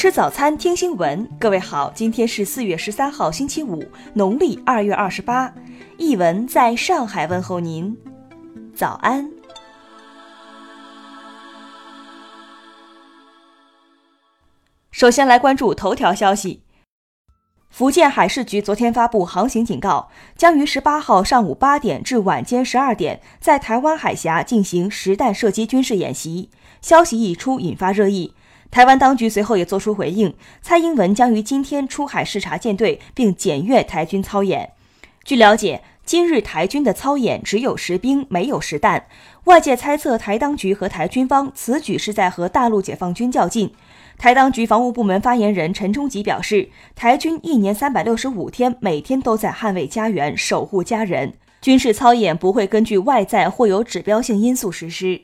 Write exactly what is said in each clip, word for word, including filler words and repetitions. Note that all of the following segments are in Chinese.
吃早餐，听新闻。各位好，今天是四月十三号，星期五，农历二月二十八。译文在上海问候您，早安。首先来关注头条消息。福建海事局昨天发布航行警告，将于十八号上午八点至晚间十二点在台湾海峡进行实弹射击军事演习。消息一出，引发热议。台湾当局随后也作出回应，蔡英文将于今天出海视察舰队，并检阅台军操演。据了解，今日台军的操演只有实兵，没有实弹。外界猜测台当局和台军方此举是在和大陆解放军较劲。台当局防务部门发言人陈忠吉表示，台军一年三百六十五天，每天都在捍卫家园，守护家人。军事操演不会根据外在或有指标性因素实施。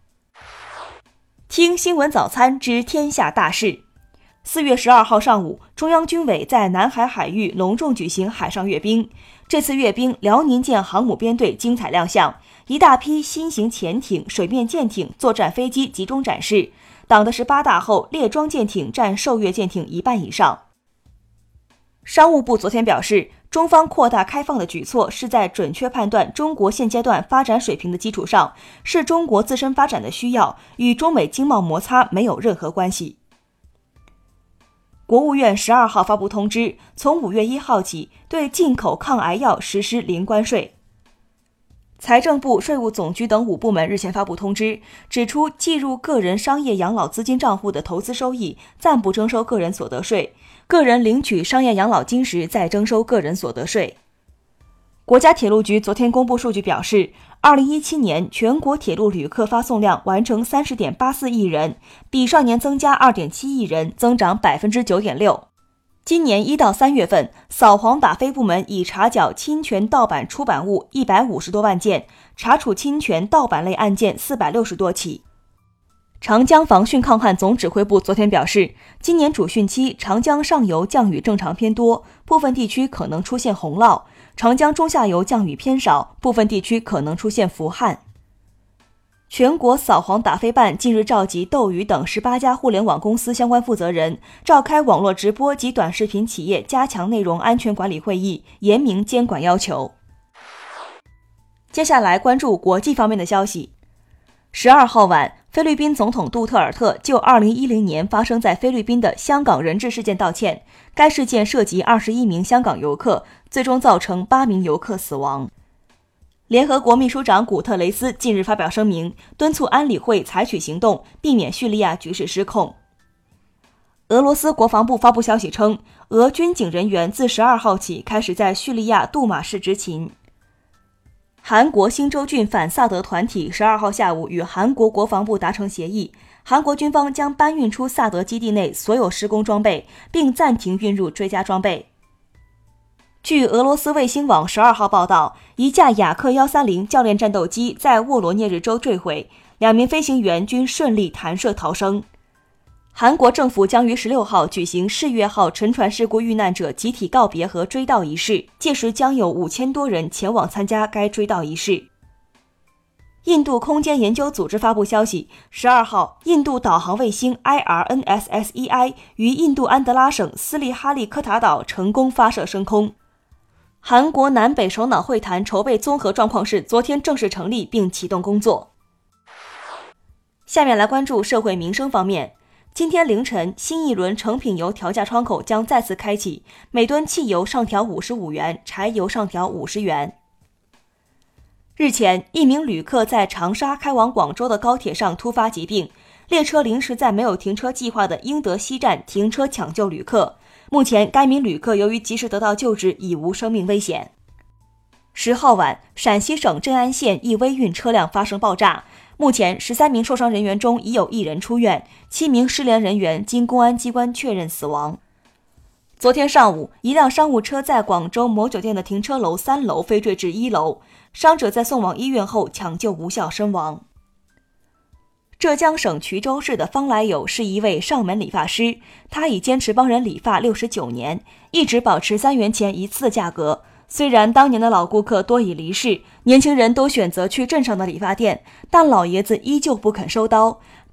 听新闻早餐知天下大事。四月十二号上午，中央军委在南海海域隆重举行海上阅兵。这次阅兵，辽宁舰航母编队精彩亮相，一大批新型潜艇、水面舰艇、作战飞机集中展示。党的十八大后，列装舰艇占受阅舰艇一半以上。商务部昨天表示，中方扩大开放的举措是在准确判断中国现阶段发展水平的基础上，是中国自身发展的需要，与中美经贸摩擦没有任何关系。国务院十二号发布通知，从五月一号起，对进口抗癌药实施零关税。财政部、税务总局等五部门日前发布通知，指出计入个人商业养老资金账户的投资收益暂不征收个人所得税，个人领取商业养老金时再征收个人所得税。国家铁路局昨天公布数据表示，二零一七年全国铁路旅客发送量完成 三十点八四亿人，比上年增加 二点七亿人，增长 百分之九点六。今年一到三月份，扫黄打非部门已查缴侵权盗版出版物一百五十多万件，查处侵权盗版类案件四百六十多起。长江防汛抗旱总指挥部昨天表示，今年主汛期长江上游降雨正常偏多，部分地区可能出现洪涝；长江中下游降雨偏少，部分地区可能出现伏旱。全国扫黄打非办近日召集斗鱼等十八家互联网公司相关负责人，召开网络直播及短视频企业加强内容安全管理会议，严明监管要求。接下来关注国际方面的消息。十二号晚，菲律宾总统杜特尔特就二零一零年发生在菲律宾的香港人质事件道歉，该事件涉及二十一名香港游客，最终造成八名游客死亡。联合国秘书长古特雷斯近日发表声明，敦促安理会采取行动，避免叙利亚局势失控。俄罗斯国防部发布消息称，俄军警人员自十二号起开始在叙利亚杜马市执勤。韩国新州郡反萨德团体十二号下午与韩国国防部达成协议，韩国军方将搬运出萨德基地内所有施工装备，并暂停运入追加装备。据俄罗斯卫星网十二号报道，一架雅克一三零教练战斗机在沃罗涅日州坠毁，两名飞行员均顺利弹射逃生。韩国政府将于十六号举行世越号沉船事故遇难者集体告别和追悼仪式，届时将有五千多人前往参加该追悼仪式。印度空间研究组织发布消息，十二号，印度导航卫星 I R N S S E I 于印度安德拉省斯利哈利科塔岛成功发射升空。韩国南北首脑会谈筹备综合状况室昨天正式成立并启动工作。下面来关注社会民生方面。今天凌晨，新一轮成品油调价窗口将再次开启，每吨汽油上调五十五元，柴油上调五十元。日前，一名旅客在长沙开往广州的高铁上突发疾病，列车临时在没有停车计划的英德西站停车抢救旅客。目前，该名旅客由于及时得到救治，已无生命危险。十号晚，陕西省镇安县一微运车辆发生爆炸，目前十三名受伤人员中已有一人出院，七名失联人员经公安机关确认死亡。昨天上午，一辆商务车在广州某酒店的停车楼三楼飞坠至一楼，伤者在送往医院后抢救无效身亡。浙江省衢州市的方来友是一位上门理发师，他已坚持帮人理发六十九年，一直保持三元钱一次的价格。虽然当年的老顾客多已离世，年轻人都选择去镇上的理发店，但老爷子依旧不肯收刀。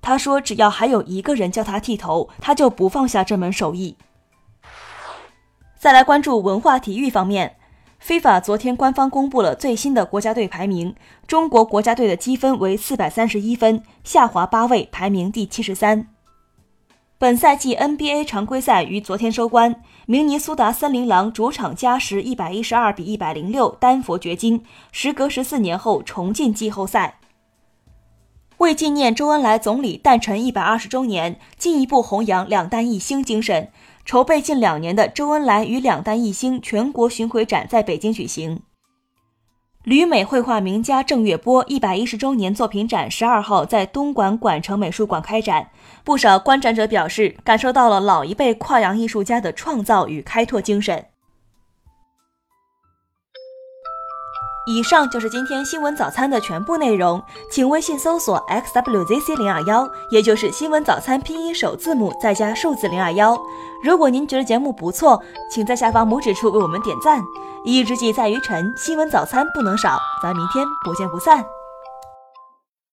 他说只要还有一个人教他剃头，他就不放下这门手艺。再来关注文化体育方面， FIFA 昨天官方公布了最新的国家队排名，中国国家队的积分为四百三十一分，下滑八位，排名第七十三。本赛季 N B A 常规赛于昨天收官，明尼苏达森林狼主场加时一百一十二比一百零六丹佛掘金，时隔十四年后重进季后赛。为纪念周恩来总理诞辰一百二十周年，进一步弘扬两弹一星精神，筹备近两年的周恩来与两弹一星全国巡回展在北京举行。旅美绘画名家郑月波一百一十周年作品展十二号在东莞莞城美术馆开展，不少观展者表示感受到了老一辈跨洋艺术家的创造与开拓精神。以上就是今天新闻早餐的全部内容，请微信搜索 X W Z C 零二一，也就是新闻早餐拼音首字母再加数字零二一。如果您觉得节目不错，请在下方拇指处为我们点赞。一日之计在于晨，新闻早餐不能少，咱明天不见不散。